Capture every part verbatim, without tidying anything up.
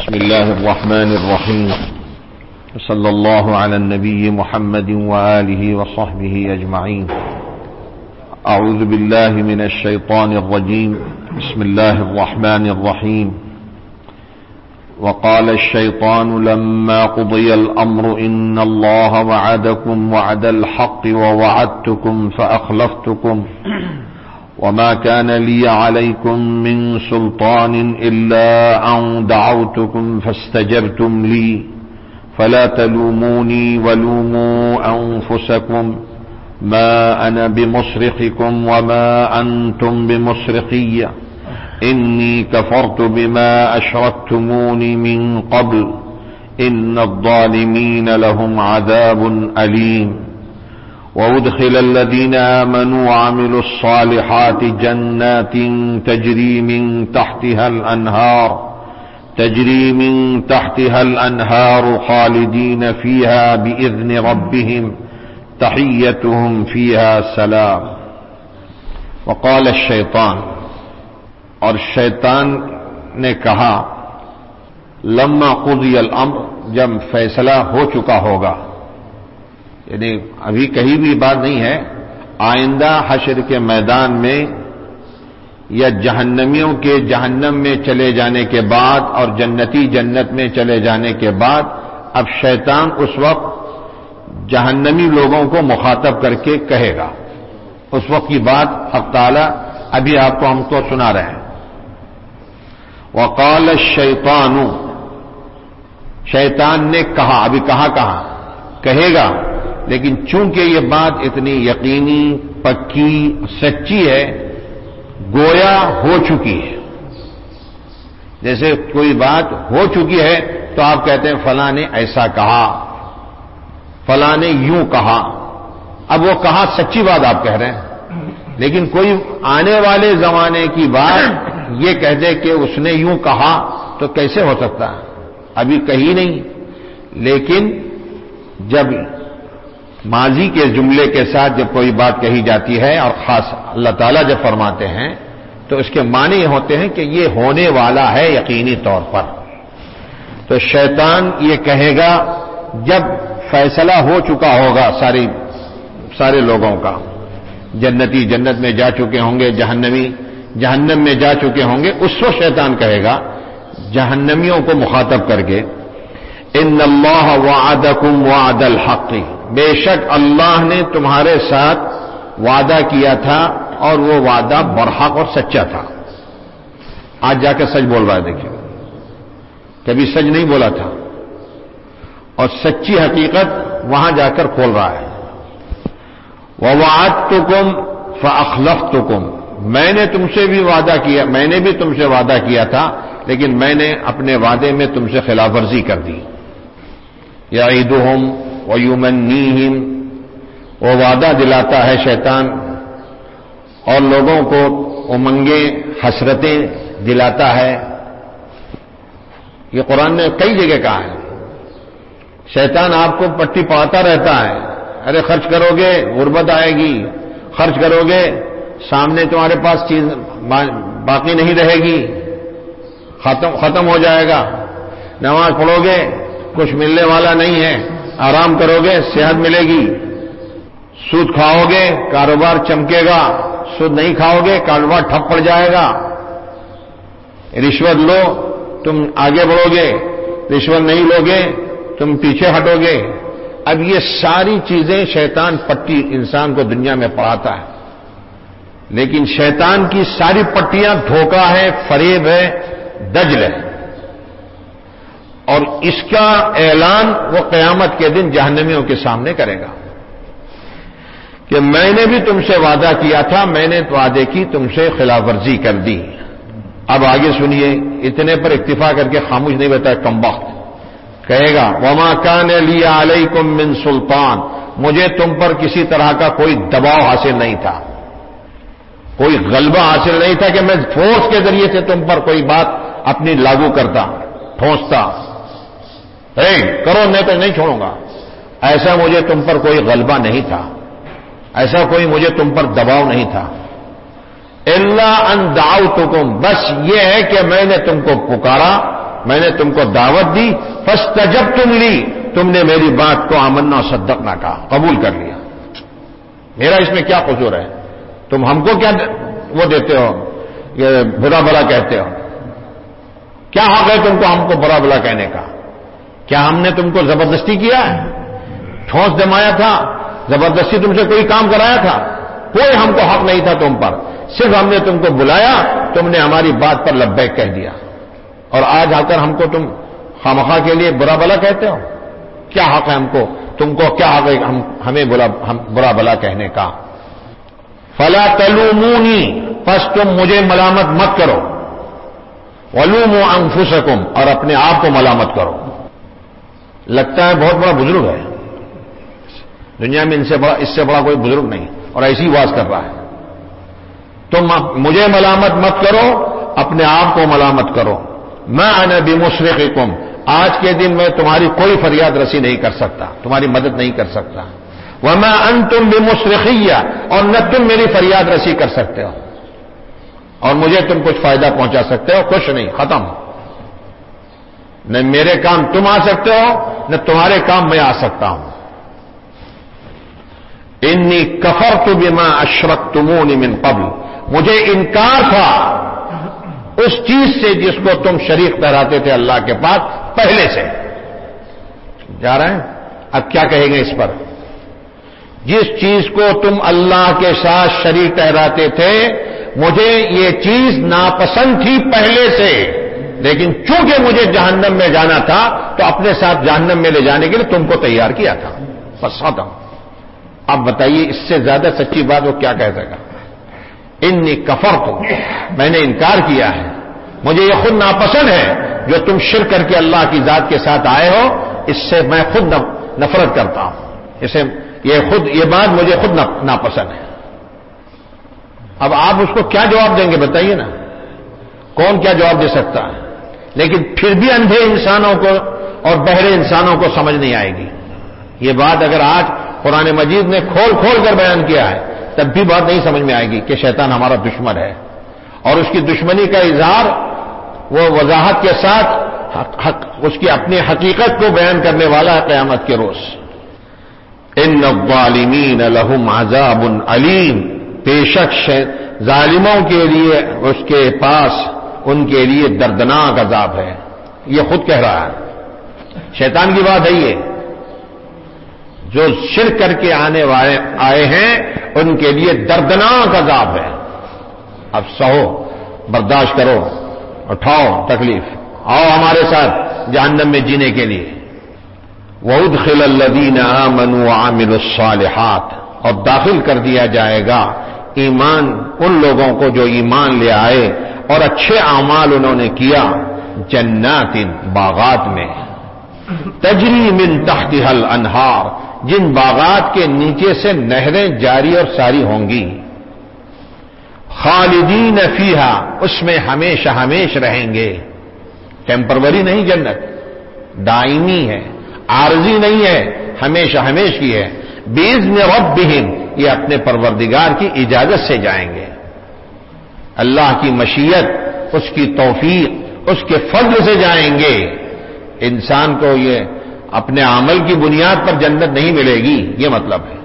بسم الله الرحمن الرحيم صلى الله على النبي محمد وآله وصحبه أجمعين. أعوذ بالله من الشيطان الرجيم. بسم الله الرحمن الرحيم. وقال الشيطان لما قضي الأمر إن الله وعدكم وعد الحق ووعدتكم فأخلفتكم وما كان لي عليكم من سلطان إلا أن دعوتكم فاستجبتم لي فلا تلوموني ولوموا أنفسكم ما أنا بمصرخكم وما أنتم بمصرخي إني كفرت بما أشركتموني من قبل إن الظالمين لهم عذاب أليم. وأدخل الذين آمنوا وعملوا الصالحات جنات تجري من تحتها الأنهار تجري من تحتها الأنهار خالدين فيها بإذن ربهم تحيتهم فيها سلام. وقال الشیطان، اور شیطان نے کہا، لما قضی الامر، جب فیصلہ ہو چکا ہوگا، یعنی ابھی کہیں بھی بات نہیں ہے، آئندہ حشر کے میدان میں یا جہنمیوں کے جہنم میں چلے جانے کے بعد اور جنتی جنت میں چلے جانے کے بعد اب شیطان اس وقت جہنمی لوگوں کو مخاطب کر کے کہے گا. اس وقت کی بات حق تعالی ابھی آپ کو ہم کو سنا رہے ہیں. وقال الشیطان، شیطان نے کہا، ابھی کہا کہا کہے گا، لیکن چونکہ یہ بات اتنی یقینی، پکی، سچی ہے، گویا ہو چکی ہے. جیسے کوئی بات ہو چکی ہے تو آپ کہتے ہیں فلاں نے ایسا کہا، فلاں نے یوں کہا. اب وہ کہا سچی بات آپ کہہ رہے ہیں، لیکن کوئی آنے والے زمانے کی بات یہ کہہ دے کہ اس نے یوں کہا تو کیسے ہو سکتا ہے؟ ابھی کہی نہیں. لیکن جب ماضی کے جملے کے ساتھ جب کوئی بات کہی جاتی ہے اور خاص اللہ تعالیٰ جب فرماتے ہیں تو اس کے معنی یہ ہوتے ہیں کہ یہ ہونے والا ہے یقینی طور پر. تو شیطان یہ کہے گا جب فیصلہ ہو چکا ہوگا ساری سارے لوگوں کا، جنتی جنت میں جا چکے ہوں گے، جہنمی جہنم میں جا چکے ہوں گے، اس وقت شیطان کہے گا جہنمیوں کو مخاطب کر کے، ان اللہ وعدکم وعد الحق، بے شک اللہ نے تمہارے ساتھ وعدہ کیا تھا اور وہ وعدہ برحق اور سچا تھا. آج جا کے سچ بول رہا ہے، دیکھیے کبھی سچ نہیں بولا تھا اور سچی حقیقت وہاں جا کر کھول رہا ہے. وَوَعَدتُكُمْ فَأَخْلَفْتُكُمْ، میں نے تم سے بھی وعدہ کیا، میں نے بھی تم سے وعدہ کیا تھا لیکن میں نے اپنے وعدے میں تم سے خلاف ورزی کر دی. یعیدہم ویمنیہم، وہ وعدہ دلاتا ہے شیطان اور لوگوں کو امنگیں، حسرتیں دلاتا ہے. یہ قرآن نے کئی جگہ کہا ہے. شیطان آپ کو پٹی پڑھاتا رہتا ہے، ارے خرچ کرو گے غربت آئے گی، خرچ کرو گے سامنے تمہارے پاس چیز باقی نہیں رہے گی، ختم ختم ہو جائے گا. نماز پڑھو گے کچھ ملنے والا نہیں ہے، آرام کرو گے صحت ملے گی. سود کھاؤ گے کاروبار چمکے گا، سود نہیں کھاؤ گے کاروبار ٹھپ پڑ جائے گا. رشوت لو تم آگے بڑھو گے، رشوت نہیں لو گے تم پیچھے ہٹو گے. اب یہ ساری چیزیں شیطان پٹی انسان کو دنیا میں پڑھاتا ہے، لیکن شیطان کی ساری پٹیاں دھوکہ ہے، فریب ہے، دجل ہے. اور اس کا اعلان وہ قیامت کے دن جہنمیوں کے سامنے کرے گا کہ میں نے بھی تم سے وعدہ کیا تھا، میں نے وعدے کی تم سے خلاف ورزی کر دی. اب آگے سنیے، اتنے پر اکتفا کر کے خاموش نہیں بیٹھا کمبخت. کہے گا وما کان لی علیکم من سلطان، مجھے تم پر کسی طرح کا کوئی دباؤ حاصل نہیں تھا، کوئی غلبہ حاصل نہیں تھا کہ میں فورس کے ذریعے سے تم پر کوئی بات اپنی لاگو کرتا، ٹھونستا، اے کرو میں تو نہیں چھوڑوں گا. ایسا مجھے تم پر کوئی غلبہ نہیں تھا، ایسا کوئی مجھے تم پر دباؤ نہیں تھا. الا ان دعوتکم، بس یہ ہے کہ میں نے تم کو پکارا میں نے تم کو دعوت دی، فاستجبتم لی، تم نے میری بات کو آمنا صدقنا کہا، قبول کر لیا۔ میرا اس میں کیا قصور ہے؟ تم ہم کو کیا وہ دیتے ہو، یہ برا بلا کہتے ہو؟ کیا حق ہے تم کو ہم کو برا بلا کہنے کا؟ کیا ہم نے تم کو زبردستی کیا ہے؟ ٹھونس جمایا تھا؟ زبردستی تم سے کوئی کام کرایا تھا؟ کوئی ہم کو حق نہیں تھا تم پر، صرف ہم نے تم کو بلایا، تم نے ہماری بات پر لبیک کہہ دیا، اور آج آ کر ہم کو تم خامخواہ کے لیے برا بلا کہتے ہو؟ کیا حق ہے ہم کو، تم کو کیا حق ہے ہم ہمیں برا ہم برا بلا کہنے کا؟ فلا تلومونی، پس تم مجھے ملامت مت کرو، ولوموا انفسکم، اور اپنے آپ کو ملامت کرو۔ لگتا ہے بہت بڑا بزرگ ہے، دنیا میں ان سے بڑا اس سے بڑا کوئی بزرگ نہیں، اور ایسی واز کر رہا ہے۔ تم مجھے ملامت مت کرو، اپنے آپ کو ملامت کرو۔ ما انا بمصرخکم، آج کے دن میں تمہاری کوئی فریاد رسی نہیں کر سکتا، تمہاری مدد نہیں کر سکتا۔ وما انتم بمصرخیہ، اور نہ تم میری فریاد رسی کر سکتے ہو، اور مجھے تم کچھ فائدہ پہنچا سکتے ہو، کچھ نہیں، ختم۔ نہ میرے کام تم آ سکتے ہو، نہ تمہارے کام میں آ سکتا ہوں۔ انی کفرت بما اشرکتمون من قبل، مجھے انکار تھا اس چیز سے جس کو تم شریک ٹھہراتے تھے اللہ کے پاس پہلے سے۔ جا رہے ہیں؟ اب کیا کہیں گے اس پر؟ جس چیز کو تم اللہ کے ساتھ شریک ٹھہراتے تھے، مجھے یہ چیز ناپسند تھی پہلے سے، لیکن چونکہ مجھے جہنم میں جانا تھا تو اپنے ساتھ جہنم میں لے جانے کے لیے تم کو تیار کیا تھا، بس ختم۔ اب بتائیے اس سے زیادہ سچی بات وہ کیا کہہ سکا؟ انی کفرت، میں نے انکار کیا ہے، مجھے یہ خود ناپسند ہے جو تم شرک کر کے اللہ کی ذات کے ساتھ آئے ہو، اس سے میں خود نفرت کرتا ہوں، اسے یہ خود یہ بات مجھے خود ناپسند ہے۔ اب آپ اس کو کیا جواب دیں گے بتائیے نا؟ کون کیا جواب دے سکتا ہے؟ لیکن پھر بھی اندھے انسانوں کو اور بہرے انسانوں کو سمجھ نہیں آئے گی یہ بات۔ اگر آج قرآن مجید نے کھول کھول کر بیان کیا ہے تب بھی بات نہیں سمجھ میں آئے گی کہ شیطان ہمارا دشمن ہے، اور اس کی دشمنی کا اظہار وہ وضاحت کے ساتھ حق حق اس کی اپنی حقیقت کو بیان کرنے والا ہے قیامت کے روز۔ ان الظالمین لهم عذاب علیم، بے شک ظالموں کے لیے اس کے پاس ان کے لیے دردناک عذاب ہے۔ یہ خود کہہ رہا ہے، شیطان کی بات ہے یہ۔ جو شرک کر کے آنے والے آئے ہیں ان کے لیے دردناک عذاب ہے۔ اب سہو، برداشت کرو، اٹھاؤ تکلیف، آؤ ہمارے ساتھ جہنم میں جینے کے لیے۔ وَأُدْخِلَ الَّذِينَ آمَنُوا وَعَمِلُوا الصَّالِحَاتِ، اور داخل کر دیا جائے گا ایمان ان لوگوں کو جو ایمان لے آئے اور اچھے اعمال انہوں نے کیا، جنات، باغات میں، تجری من تحتها الانہار، جن باغات کے نیچے سے نہریں جاری اور ساری ہوں گی، خالدین فیہا، اس میں ہمیشہ ہمیش رہیں گے۔ ٹیمپروری نہیں جنت، دائمی ہے، عارضی نہیں ہے، ہمیشہ ہمیش کی ہے۔ بِإِذْنِ رَبِّهِمْ، یہ اپنے پروردگار کی اجازت سے جائیں گے، اللہ کی مشیت، اس کی توفیق، اس کے فضل سے جائیں گے۔ انسان کو یہ اپنے عمل کی بنیاد پر جنت نہیں ملے گی، یہ مطلب ہے۔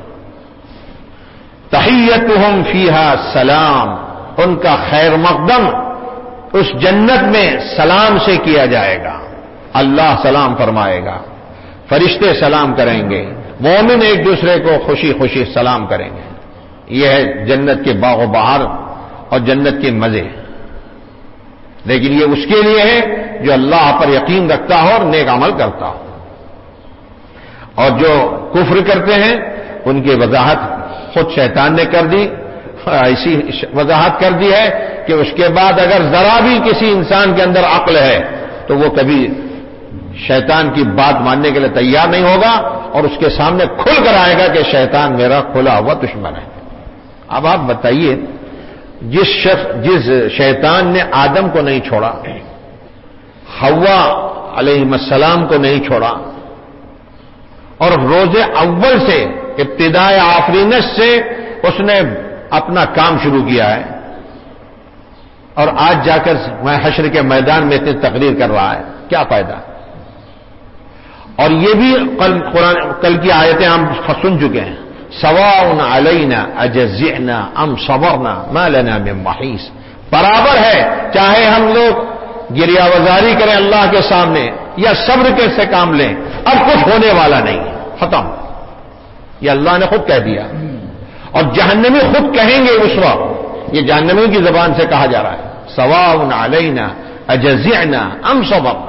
تحیتہم فیہا سلام، ان کا خیر مقدم اس جنت میں سلام سے کیا جائے گا۔ اللہ سلام فرمائے گا، فرشتے سلام کریں گے، مومن ایک دوسرے کو خوشی خوشی سلام کریں گے۔ یہ ہے جنت کے باغ و بہار اور جنت کے مزے، لیکن یہ اس کے لیے ہے جو اللہ پر یقین رکھتا ہو اور نیک عمل کرتا ہو۔ اور جو کفر کرتے ہیں ان کی وضاحت خود شیطان نے کر دی، ایسی وضاحت کر دی ہے کہ اس کے بعد اگر ذرا بھی کسی انسان کے اندر عقل ہے تو وہ کبھی شیطان کی بات ماننے کے لیے تیار نہیں ہوگا، اور اس کے سامنے کھل کر آئے گا کہ شیطان میرا کھلا ہوا دشمن ہے۔ اب آپ بتائیے، جس شخص جس شیطان نے آدم کو نہیں چھوڑا، حوا علیہ السلام کو نہیں چھوڑا، اور روز اول سے ابتدائے آفرینش سے اس نے اپنا کام شروع کیا ہے، اور آج جا کر میں حشر کے میدان میں اتنی تقریر کر رہا ہے، کیا فائدہ؟ اور یہ بھی کل قرآن کل کی آیتیں ہم سن چکے ہیں، سواء علینا اجزعنا ام صبرنا ما لنا من محیص، برابر ہے چاہے ہم لوگ گریہ وزاری کریں اللہ کے سامنے یا صبر کے سے کام لیں، اب کچھ ہونے والا نہیں، ختم. یہ اللہ نے خود کہہ دیا. اور جہنمی خود کہیں گے اس وقت، یہ جہنمیوں کی زبان سے کہا جا رہا ہے، سواء علینا اجزعنا ام صبرنا.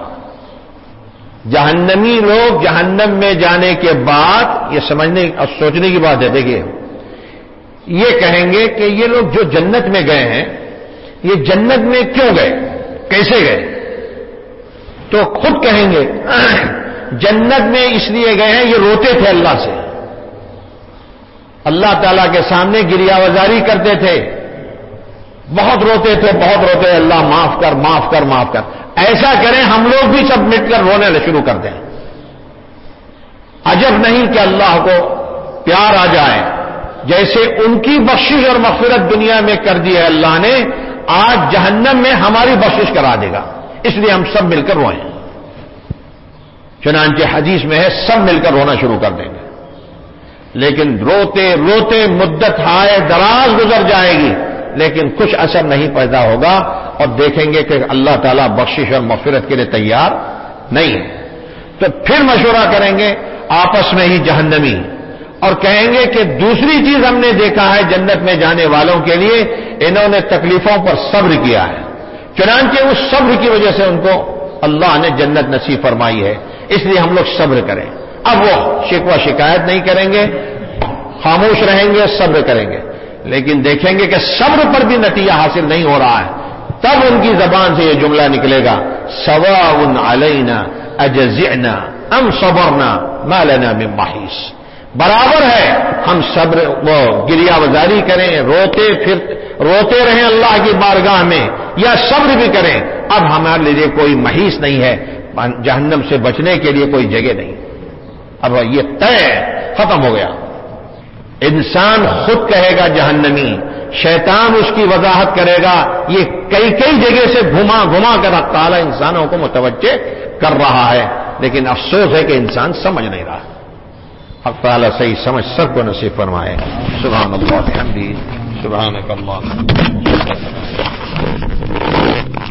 جہنمی لوگ جہنم میں جانے کے بعد یہ سمجھنے اور سوچنے کی بات ہے، دیکھیے یہ کہیں گے کہ یہ لوگ جو جنت میں گئے ہیں یہ جنت میں کیوں گئے، کیسے گئے؟ تو خود کہیں گے جنت میں اس لیے گئے ہیں، یہ روتے تھے اللہ سے، اللہ تعالیٰ کے سامنے گریہ وزاری کرتے تھے، بہت روتے تھے بہت روتے تھے، اللہ معاف کر معاف کر معاف کر. ایسا کریں ہم لوگ بھی سب مٹ کر رونے شروع کر دیں. عجب نہیں کہ اللہ کو پیار آ جائے، جیسے ان کی بخشش اور مغفرت دنیا میں کر دی ہے اللہ نے، آج جہنم میں ہماری بخشش کرا دے گا، اس لیے ہم سب مل کر روئیں. چنانچہ حدیث میں ہے سب مل کر رونا شروع کر دیں گے. لیکن روتے روتے مدت ہائے دراز گزر جائے گی لیکن کچھ اثر نہیں پیدا ہوگا، اور دیکھیں گے کہ اللہ تعالیٰ بخشش اور مغفرت کے لیے تیار نہیں ہے. تو پھر مشورہ کریں گے آپس میں ہی جہنمی، اور کہیں گے کہ دوسری چیز ہم نے دیکھا ہے جنت میں جانے والوں کے لیے انہوں نے تکلیفوں پر صبر کیا ہے، چنانچہ اس صبر کی وجہ سے ان کو اللہ نے جنت نصیب فرمائی ہے، اس لیے ہم لوگ صبر کریں. اب وہ شکوہ شکایت نہیں کریں گے، خاموش رہیں گے، صبر کریں گے. لیکن دیکھیں گے کہ صبر پر بھی نتیجہ حاصل نہیں ہو رہا ہے، تب ان کی زبان سے یہ جملہ نکلے گا، سواء علینا اجزعنا ام صبرنا ما لنا من محیص. برابر ہے ہم صبر وہ گریہ وزاری کریں، روتے پھر روتے رہیں اللہ کی بارگاہ میں، یا صبر بھی کریں، اب ہمارے لیے کوئی محیص نہیں ہے، جہنم سے بچنے کے لیے کوئی جگہ نہیں. اب یہ طے ختم ہو گیا. انسان خود کہے گا جہنمی، شیطان اس کی وضاحت کرے گا، یہ کئی کئی جگہ سے گھما گھما کر اللہ تعالیٰ انسانوں کو متوجہ کر رہا ہے، لیکن افسوس ہے کہ انسان سمجھ نہیں رہا. حق تعالیٰ صحیح سمجھ سب کو نصیب فرمائے. سبحان اللہ بحمدہ، سبحانک اللہ.